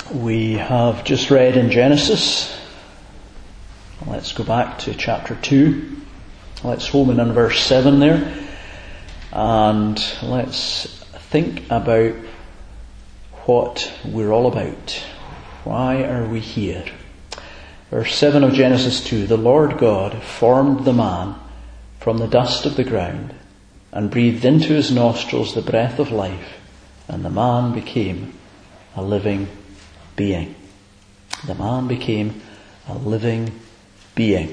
We have just read in Genesis. Let's go back to chapter 2. Let's home in on verse 7 there. And let's think about what we're all about. Why are we here? Verse 7 of Genesis 2. The Lord God formed the man from the dust of the ground and breathed into his nostrils the breath of life, and the man became a living being. The man became a living being.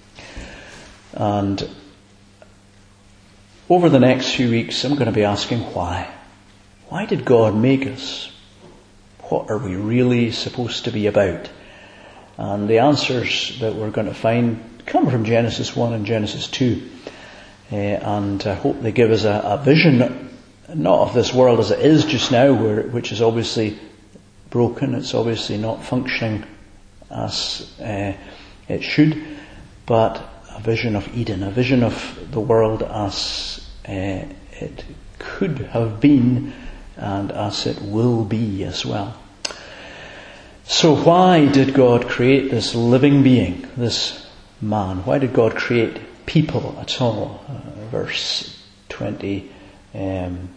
And over the next few weeks I'm going to be asking why. Why did God make us? What are we really supposed to be about? And the answers that we're going to find come from Genesis 1 and Genesis 2. And I hope they give us a vision, not of this world as it is just now, which is obviously broken. It's obviously not functioning as it should, but a vision of Eden, a vision of the world as it could have been and as it will be as well. So why did God create this living being, this man? Why did God create people at all? Verse 27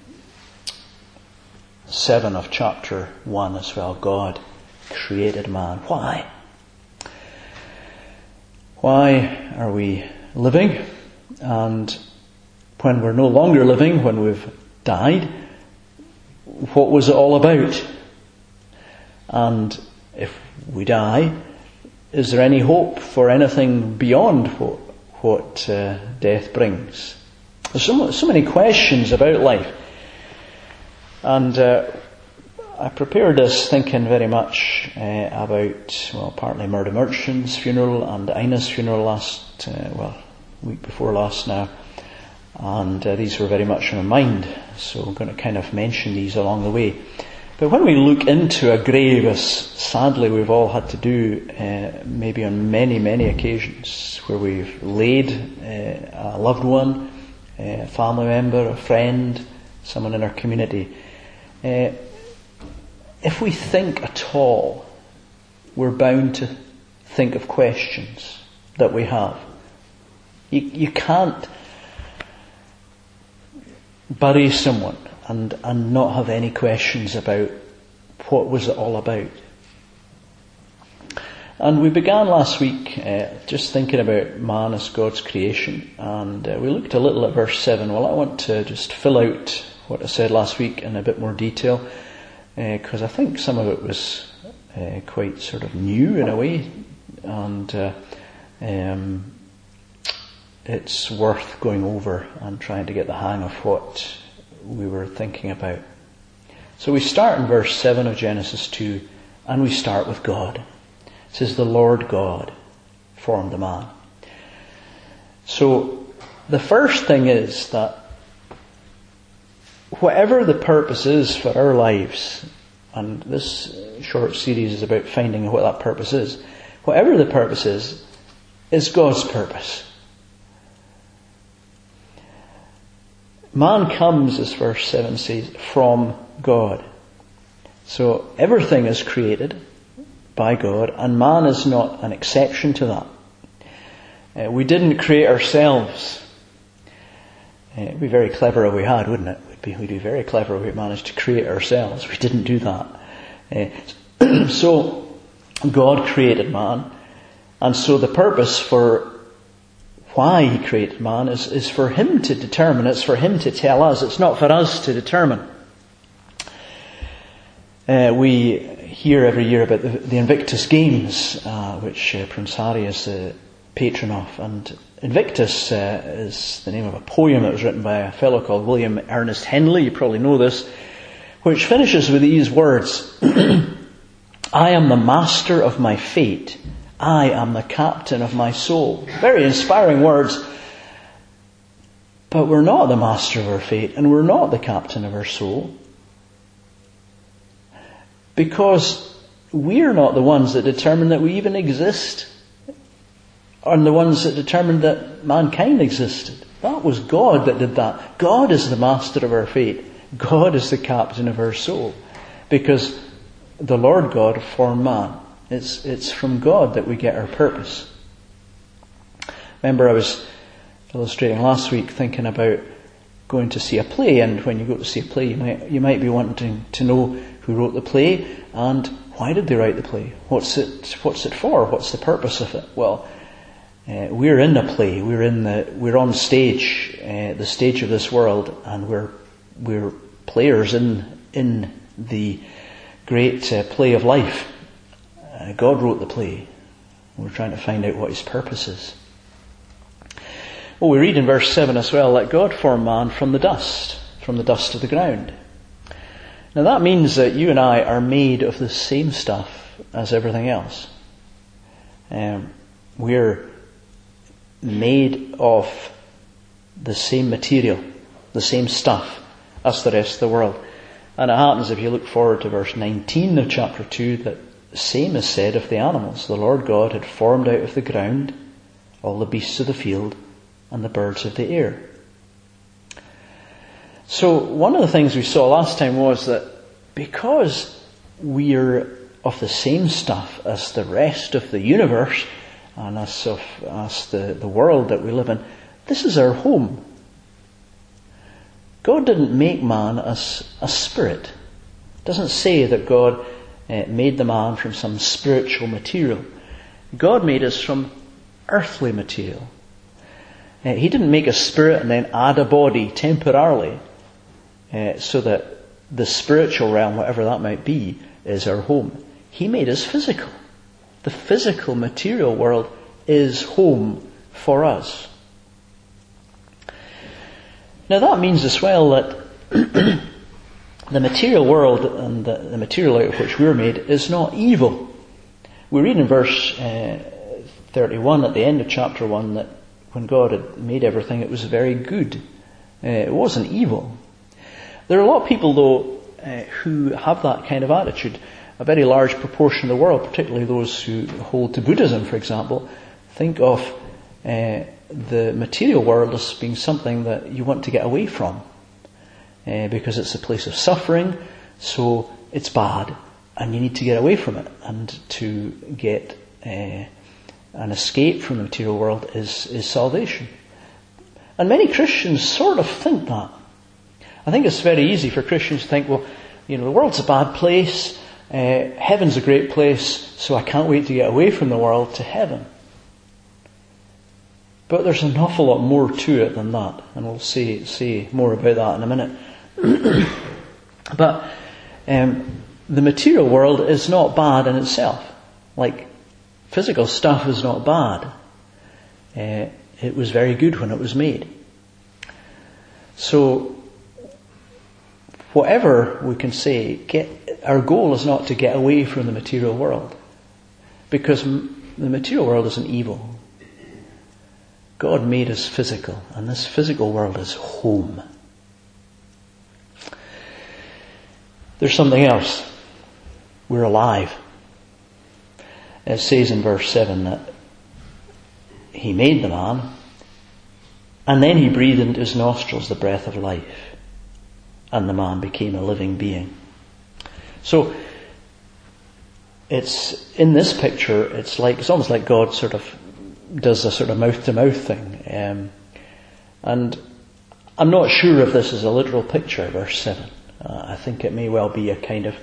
of chapter 1 as well. God created man. Why? Why are we living? And when we're no longer living, when we've died, what was it all about? And if we die, is there any hope for anything beyond what death brings? There's so many questions about life. And I prepared this thinking very much about, partly Murdo Merchant's funeral and Ina's funeral week before last now. And these were very much on my mind. So I'm going to kind of mention these along the way. But when we look into a grave, as sadly we've all had to do, maybe on many, many occasions, where we've laid a loved one, a family member, a friend, someone in our community, if we think at all, we're bound to think of questions that we have. You can't bury someone and not have any questions about what was it all about. And we began last week just thinking about man as God's creation, and we looked a little at verse 7. Well, I want to just fill out what I said last week in a bit more detail, because I think some of it was quite sort of new in a way, and it's worth going over and trying to get the hang of what we were thinking about. So we start in verse 7 of Genesis 2, and we start with God. It says, the Lord God formed the man. So the first thing is that whatever the purpose is for our lives, and this short series is about finding what that purpose is, whatever the purpose is God's purpose. Man comes, as verse 7 says, from God. So everything is created by God, and man is not an exception to that. We didn't create ourselves. It'd be very clever if we had, wouldn't it? We'd be very clever if we managed to create ourselves. We didn't do that. So God created man, and so the purpose for why He created man is for Him to determine. It's for Him to tell us. It's not for us to determine. We hear every year about the Invictus Games, which Prince Harry is the patron of. And Invictus is the name of a poem that was written by a fellow called William Ernest Henley. You probably know this, which finishes with these words: I am the master of my fate. I am the captain of my soul. Very inspiring words. But we're not the master of our fate, and we're not the captain of our soul. Because we're not the ones that determine that we even exist, or the ones that determined that mankind existed. That was God that did that. God is the master of our fate. God is the captain of our soul. Because the Lord God formed man. It's from God that we get our purpose. Remember, I was illustrating last week thinking about going to see a play, and when you go to see a play, you might be wanting to know who wrote the play and why did they write the play. What's it for? What's the purpose of it? Well, we're in a play. We're on stage, the stage of this world, and we're players in the great play of life. God wrote the play. We're trying to find out what His purpose is. Well, we read in verse 7 as well that God formed man from the dust of the ground. Now that means that you and I are made of the same stuff as everything else. We're made of the same material, the same stuff as the rest of the world. And it happens, if you look forward to verse 19 of chapter 2, that the same is said of the animals. The Lord God had formed out of the ground all the beasts of the field and the birds of the air. So one of the things we saw last time was that because we're of the same stuff as the rest of the universe and as the world that we live in, this is our home. God didn't make man as a spirit. It doesn't say that God made the man from some spiritual material. God made us from earthly material. He didn't make a spirit and then add a body temporarily so that the spiritual realm, whatever that might be, is our home. He made us physical. The physical material world is home for us. Now that means as well that the material world and the material out of which we're made is not evil. We read in verse 31 at the end of chapter 1 that when God had made everything, it was very good. It wasn't evil. There are a lot of people, though, who have that kind of attitude. A very large proportion of the world, particularly those who hold to Buddhism, for example, think of the material world as being something that you want to get away from. Because it's a place of suffering, so it's bad, and you need to get away from it. And to get an escape from the material world is salvation. And many Christians sort of think that. I think it's very easy for Christians to think, well, the world's a bad place, heaven's a great place, so I can't wait to get away from the world to heaven. But there's an awful lot more to it than that, and we'll see more about that in a minute. But the material world is not bad in itself. Like, physical stuff is not bad. It was very good when it was made. So, whatever we can say, our goal is not to get away from the material world. Because the material world isn't evil. God made us physical, and this physical world is home. There's something else. We're alive. It says in verse 7 that He made the man, and then He breathed into his nostrils the breath of life, and the man became a living being. So, it's in this picture, it's almost like God sort of does a sort of mouth-to-mouth thing. And I'm not sure if this is a literal picture, verse 7. I think it may well be a kind of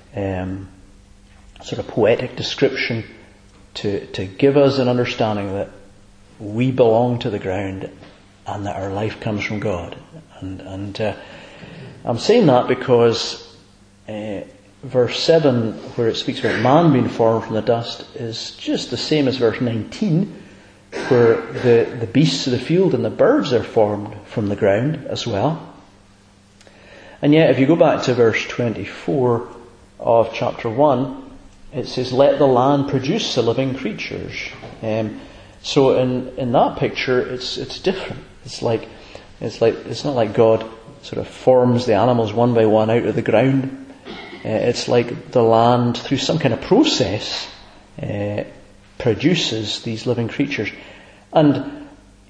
sort of poetic description to give us an understanding that we belong to the ground and that our life comes from God. And I'm saying that because verse 7, where it speaks about man being formed from the dust, is just the same as verse 19, where the beasts of the field and the birds are formed from the ground as well. And yet, if you go back to verse 24 of chapter 1, it says, "Let the land produce the living creatures." So in that picture, it's different. It's not like God sort of forms the animals one by one out of the ground. It's like the land, through some kind of process, produces these living creatures. And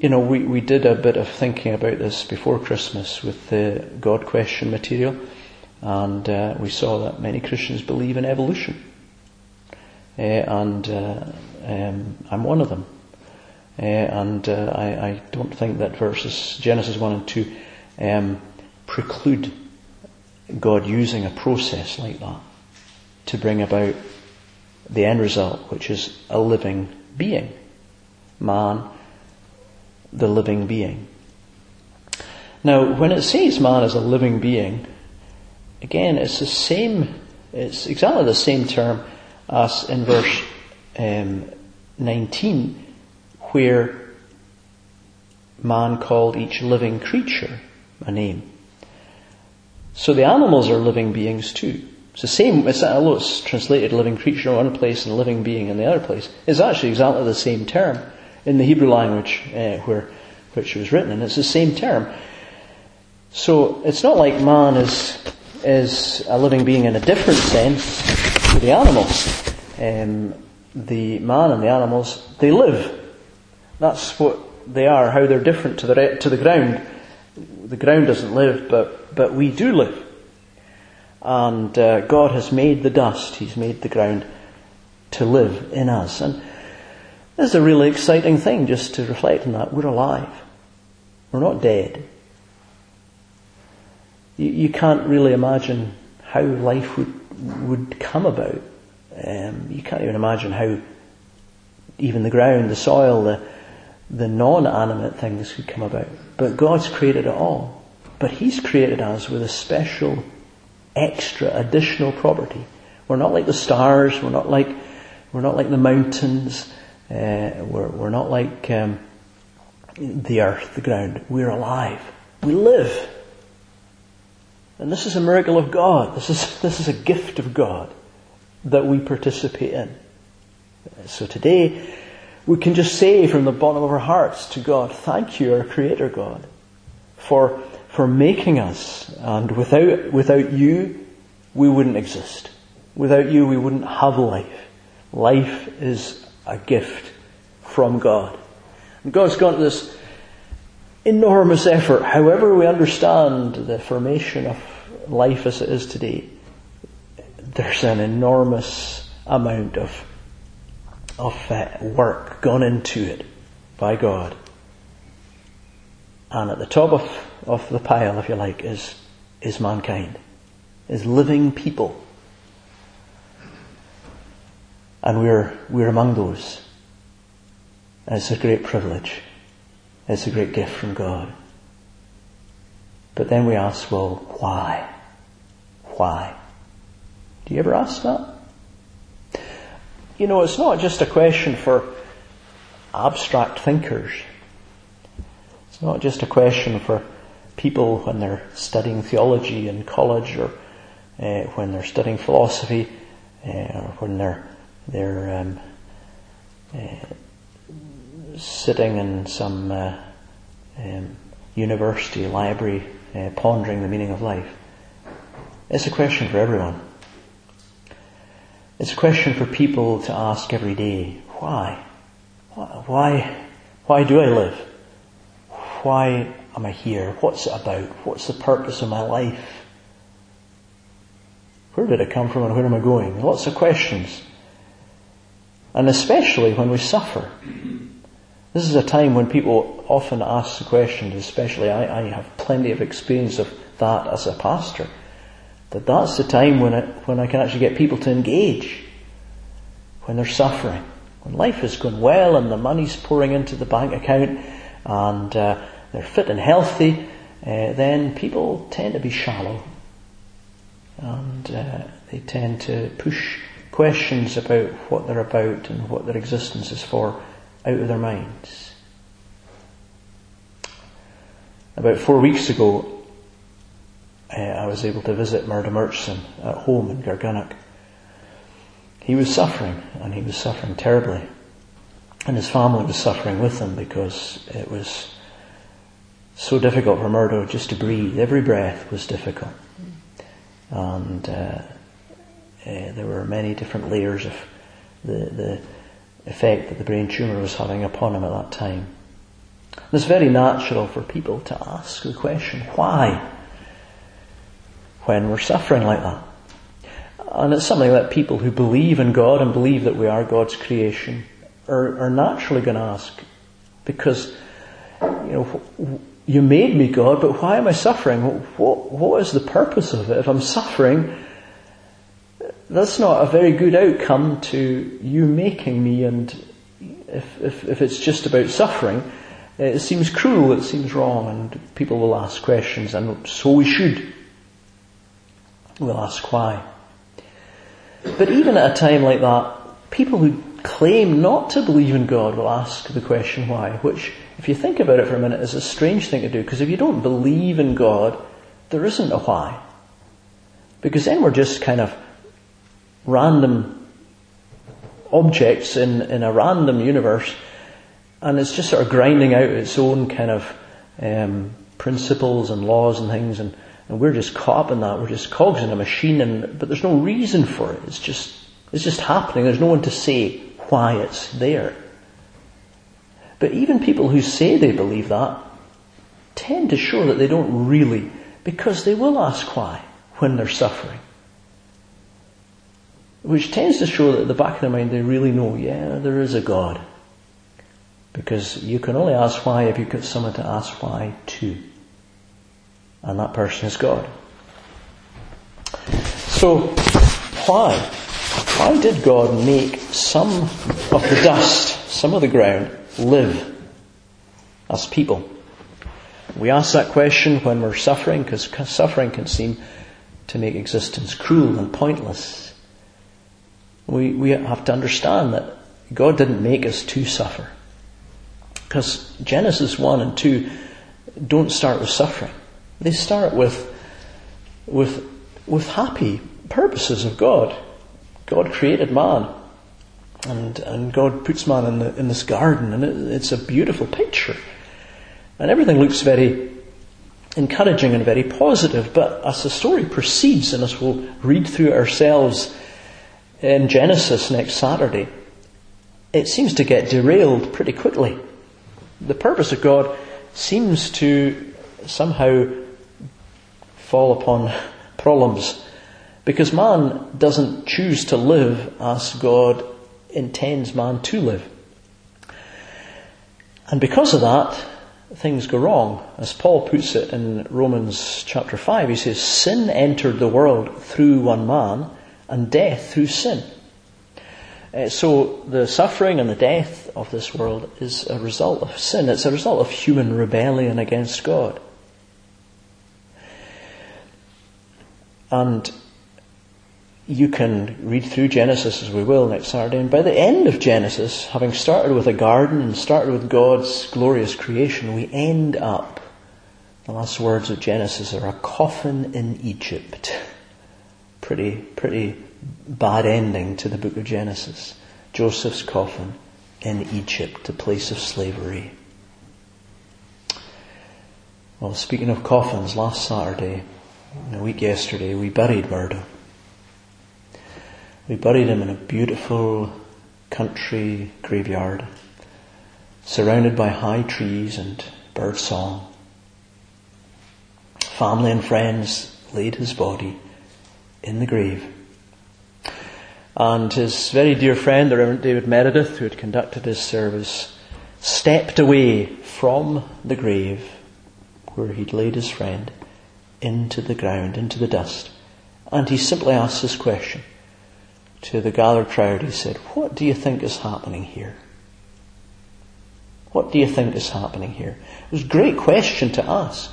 we did a bit of thinking about this before Christmas with the God question material. And we saw that many Christians believe in evolution. I'm one of them. I don't think that verses Genesis 1 and 2 preclude God using a process like that to bring about the end result, which is a living being. Man, the living being. Now, when it says man is a living being, again, it's exactly the same term as in verse 19, where man called each living creature a name. So the animals are living beings too. It's the same, although it's translated living creature in one place and living being in the other place, it's actually exactly the same term in the Hebrew language which it was written in. It's the same term. So it's not like man is a living being in a different sense to the animals. The man and the animals, they live. That's what they are, how they're different to the ground. The ground doesn't live, but we do live. And God has made the dust, He's made the ground to live in us. And this is a really exciting thing, just to reflect on that. We're alive. We're not dead. You can't really imagine how life would come about. You can't even imagine how even the ground, the soil, the non-animate things could come about. But God's created it all. But He's created us with a special, extra, additional property. We're not like the stars. We're not like the mountains. We're not like the earth, the ground. We're alive. We live. And this is a miracle of God. This is a gift of God that we participate in. So today, we can just say from the bottom of our hearts to God, thank you, our Creator God, for making us. And without you, we wouldn't exist. Without you, we wouldn't have life. Life is a gift from God. And God's gone to this enormous effort, however we understand the formation of life as it is today. There's an enormous amount of work gone into it by God. And at the top of the pile, if you like, is mankind, is living people. And we're among those. And it's a great privilege. It's a great gift from God. But then we ask, well, why? Why? Do you ever ask that? You know, it's not just a question for abstract thinkers. It's not just a question for people when they're studying theology in college or when they're studying philosophy or when they're sitting in some university library pondering the meaning of life. It's a question for everyone. It's a question for people to ask every day. Why? Why do I live? Why am I here? What's it about? What's the purpose of my life? Where did I come from and where am I going? Lots of questions. And especially when we suffer. This is a time when people often ask the questions, especially I have plenty of experience of that as a pastor, that's the time when I can actually get people to engage. When they're suffering. When life is going well and the money's pouring into the bank account and they're fit and healthy, then people tend to be shallow. And they tend to push questions about what they're about and what their existence is for out of their minds. About 4 weeks ago, I was able to visit Murdo Murchison at home in Gargunnock. He was suffering, and he was suffering terribly. And his family was suffering with him because it was so difficult for Murdo just to breathe. Every breath was difficult. And there were many different layers of the effect that the brain tumour was having upon him at that time. And it's very natural for people to ask the question, why? when we're suffering like that. And it's something that people who believe in God and believe that we are God's creation are naturally going to ask. Because, you made me, God, but why am I suffering? What is the purpose of it? If I'm suffering, that's not a very good outcome to you making me. And if it's just about suffering, it seems cruel, it seems wrong, and people will ask questions, and so we should. We'll ask why. But even at a time like that, people who claim not to believe in God will ask the question why, which, if you think about it for a minute, is a strange thing to do, because if you don't believe in God, there isn't a why. Because then we're just kind of random objects in a random universe, and it's just sort of grinding out its own kind of principles and laws and things, and we're just caught up in that. We're just cogs in a machine, but there's no reason for it. It's just happening. There's no one to say why it's there. But even people who say they believe that tend to show that they don't really, because they will ask why when they're suffering. Which tends to show that at the back of their mind they really know, yeah, there is a God. Because you can only ask why if you've got someone to ask why to. And that person is God. So, why? Why did God make some of the dust, some of the ground, live as people? We ask that question when we're suffering, because suffering can seem to make existence cruel and pointless. We have to understand that God didn't make us to suffer. Because Genesis 1 and 2 don't start with suffering. They start with happy purposes of God. God created man, and God puts man in this garden, and it's a beautiful picture. And everything looks very encouraging and very positive. But as the story proceeds, and as we'll read through ourselves in Genesis next Saturday, it seems to get derailed pretty quickly. The purpose of God seems to somehow fall upon problems, because man doesn't choose to live as God intends man to live. And because of that, things go wrong. As Paul puts it in Romans chapter 5, he says, sin entered the world through one man, and death through sin. So the suffering and the death of this world is a result of sin. It's a result of human rebellion against God. And you can read through Genesis, as we will next Saturday, and by the end of Genesis, having started with a garden and started with God's glorious creation, we end up, the last words of Genesis are, a coffin in Egypt. Pretty bad ending to the book of Genesis. Joseph's coffin in Egypt, the place of slavery. Well, speaking of coffins, last Saturday, a week yesterday, we buried Murdo. We buried him in a beautiful country graveyard, surrounded by high trees and bird song. Family and friends laid his body in the grave. And his very dear friend, the Reverend David Meredith, who had conducted his service, stepped away from the grave where he'd laid his friend into the ground, into the dust. And he simply asked this question to the gathered crowd. He said, "What do you think is happening here? What do you think is happening here?" It was a great question to ask.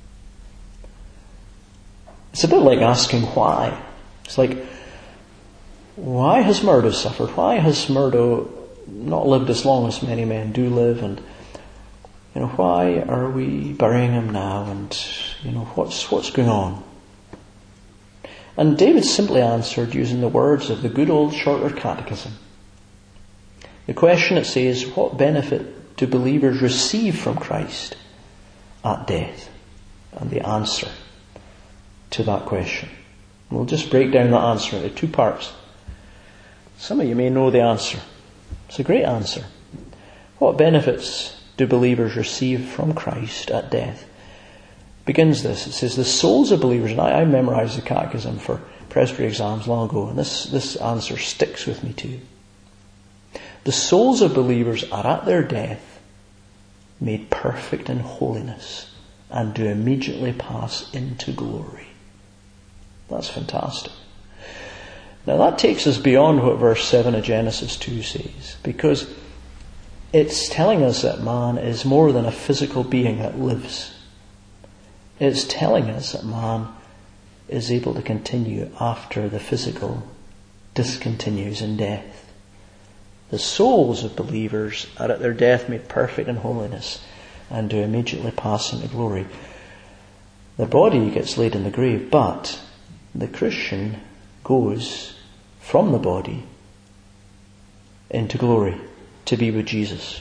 It's a bit like asking why. It's like, why has Murdo suffered? Why has Murdo not lived as long as many men do live? And, why are we burying him now? And, what's going on? And David simply answered using the words of the good old Shorter Catechism. The question, it says, what benefit do believers receive from Christ at death? And the answer to that question. We'll just break down that answer into two parts. Some of you may know the answer. It's a great answer. What benefits do believers receive from Christ at death? begins this. It says, the souls of believers, and I memorised the catechism for presbytery exams long ago, and this answer sticks with me too. The souls of believers are at their death made perfect in holiness and do immediately pass into glory. That's fantastic. Now that takes us beyond what verse 7 of Genesis 2 says, because it's telling us that man is more than a physical being that lives. It's telling us that man is able to continue after the physical discontinues in death. The souls of believers are at their death made perfect in holiness and do immediately pass into glory. The body gets laid in the grave, but the Christian goes from the body into glory to be with Jesus.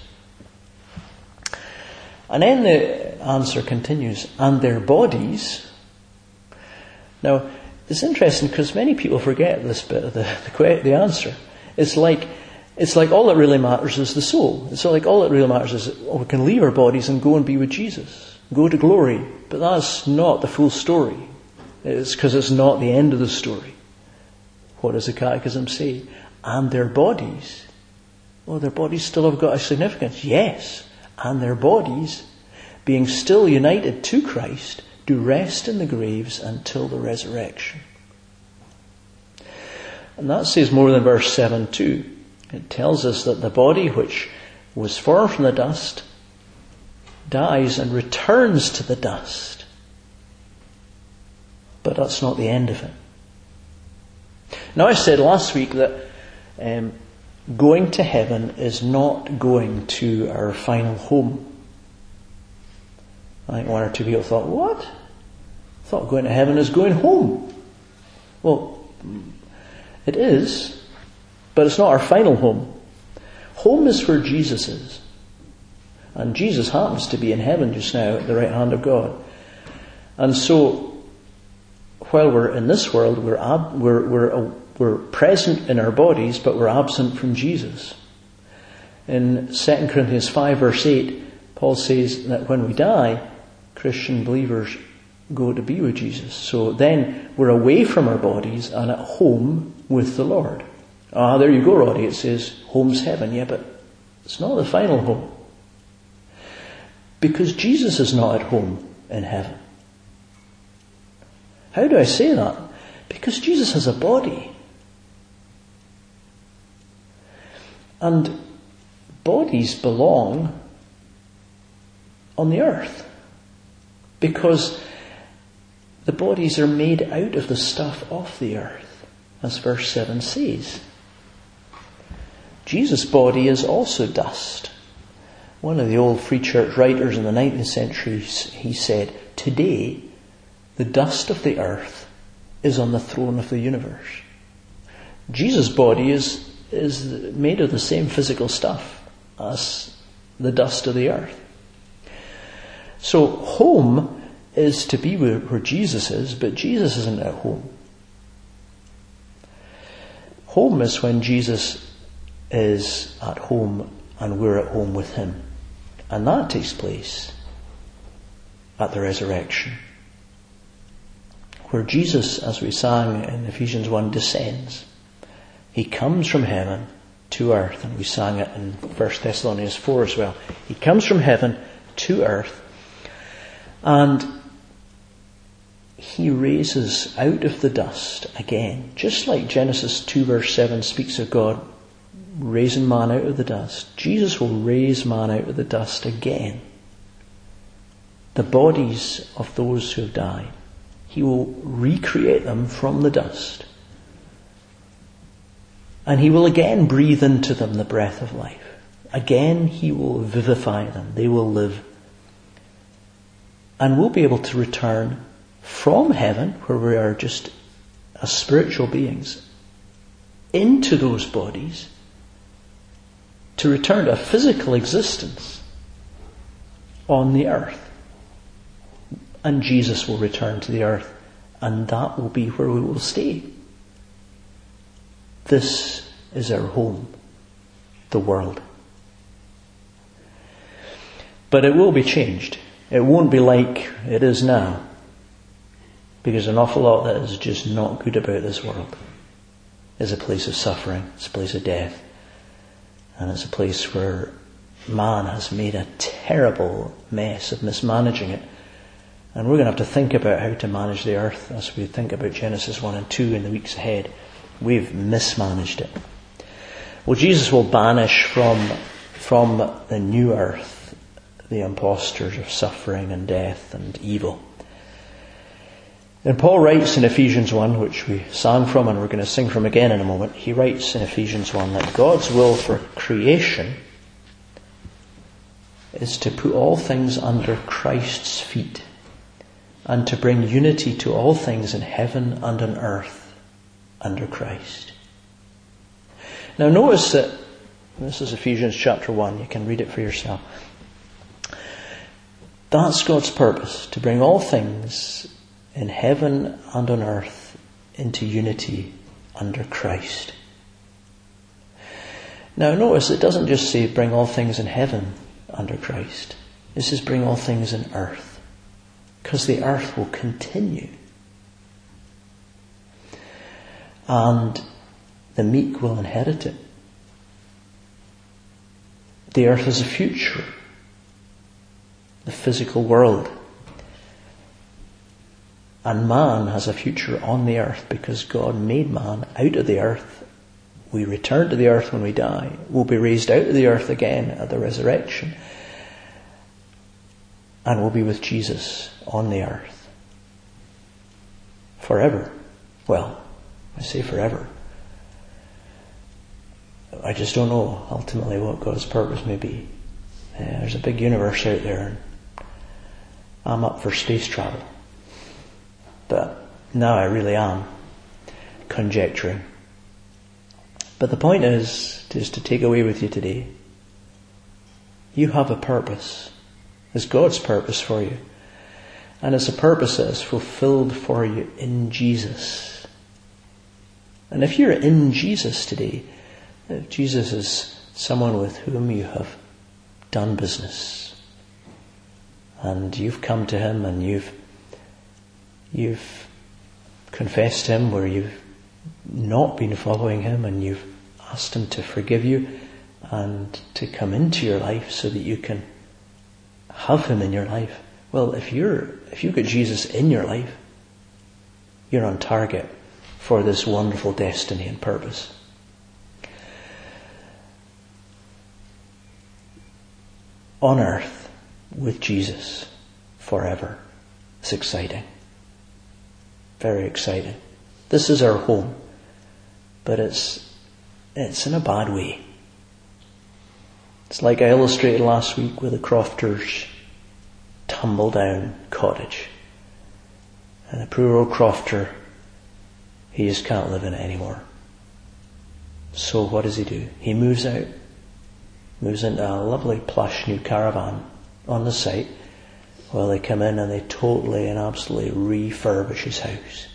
And then the answer continues, and their bodies. Now, it's interesting because many people forget this bit of the answer. It's like all that really matters is the soul. It's like all that really matters is we can leave our bodies and go and be with Jesus, go to glory. But that's not the full story. It's because it's not the end of the story. What does the Catechism say? And their bodies. Well, their bodies still have got a significance. Yes. And their bodies, being still united to Christ, do rest in the graves until the resurrection. And that says more than verse 7 too. It tells us that the body which was formed from the dust dies and returns to the dust. But that's not the end of it. Now I said last week that going to heaven is not going to our final home. I think one or two people thought, what? I thought going to heaven is going home. Well, it is, but it's not our final home. Home is where Jesus is. And Jesus happens to be in heaven just now at the right hand of God. And so, while we're in this world, we're present in our bodies, but we're absent from Jesus. In 2 Corinthians 5 verse 8, Paul says that when we die, Christian believers go to be with Jesus. So then we're away from our bodies and at home with the Lord. There you go, Roddy. It says home's heaven. Yeah, but it's not the final home. Because Jesus is not at home in heaven. How do I say that? Because Jesus has a body. And bodies belong on the earth. Because the bodies are made out of the stuff of the earth, as verse 7 says. Jesus' body is also dust. One of the old Free Church writers in the 19th century, he said, today, the dust of the earth is on the throne of the universe. Jesus' body is made of the same physical stuff as the dust of the earth. So home is to be where Jesus is, but Jesus isn't at home. Home is when Jesus is at home and we're at home with him. And that takes place at the resurrection, where Jesus, as we sang in Ephesians 1, descends. He comes from heaven to earth, and we sang it in 1 Thessalonians 4 as well. He comes from heaven to earth, and he raises out of the dust again, just like Genesis 2 verse 7 speaks of God raising man out of the dust. Jesus will raise man out of the dust again. The bodies of those who have died. He will recreate them from the dust. And he will again breathe into them the breath of life. Again he will vivify them. They will live. And we'll be able to return from heaven, where we are just as spiritual beings, into those bodies, to return to a physical existence on the earth. And Jesus will return to the earth, and that will be where we will stay. This is our home, the world. But it will be changed. It won't be like it is now, because an awful lot that is just not good about this world is a place of suffering, it's a place of death, and it's a place where man has made a terrible mess of mismanaging it. And we're going to have to think about how to manage the earth as we think about Genesis 1 and 2 in the weeks ahead. We've mismanaged it. Well, Jesus will banish from the new earth the impostors of suffering and death and evil. And Paul writes in Ephesians 1, which we sang from and we're going to sing from again in a moment, he writes in Ephesians 1 that God's will for creation is to put all things under Christ's feet and to bring unity to all things in heaven and on earth under Christ. Now notice that, this is Ephesians chapter 1, you can read it for yourself. That's God's purpose, to bring all things in heaven and on earth into unity under Christ. Now notice it doesn't just say bring all things in heaven under Christ. It says bring all things in earth. Because the earth will continue. And the meek will inherit it. The earth has a future. The physical world. And man has a future on the earth because God made man out of the earth. We return to the earth when we die. We'll be raised out of the earth again at the resurrection. And we'll be with Jesus on the earth. Forever. Well, I say forever. I just don't know ultimately what God's purpose may be. There's a big universe out there and I'm up for space travel. But now I really am conjecturing. But the point is to take away with you today, you have a purpose. It's God's purpose for you. And it's a purpose that is fulfilled for you in Jesus. And if you're in Jesus today, if Jesus is someone with whom you have done business, and you've come to him and you've confessed him where you've not been following him, and you've asked him to forgive you and to come into your life so that you can have him in your life. Well, if you've got Jesus in your life, you're on target for this wonderful destiny and purpose. On earth with Jesus forever. It's exciting. Very exciting. This is our home, but it's in a bad way. It's like I illustrated last week with the Crofters' tumble-down cottage. And the poor old Crofter, he just can't live in it anymore. So what does he do? He moves out. Moves into a lovely plush new caravan on the site. Well, they come in and they totally and absolutely refurbish his house.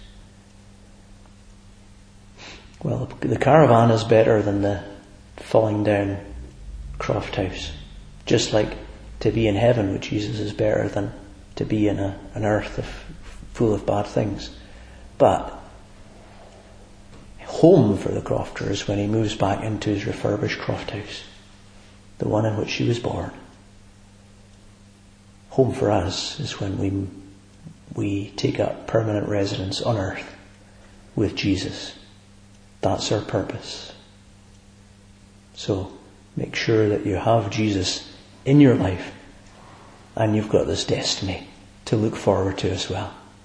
Well, the caravan is better than the falling down Croft house. Just like to be in heaven with Jesus is better than to be in an earth full of bad things. But home for the Crofter is when he moves back into his refurbished Croft house, the one in which he was born. Home for us is when we take up permanent residence on earth with Jesus. That's our purpose. So make sure that you have Jesus in your life and you've got this destiny to look forward to as well.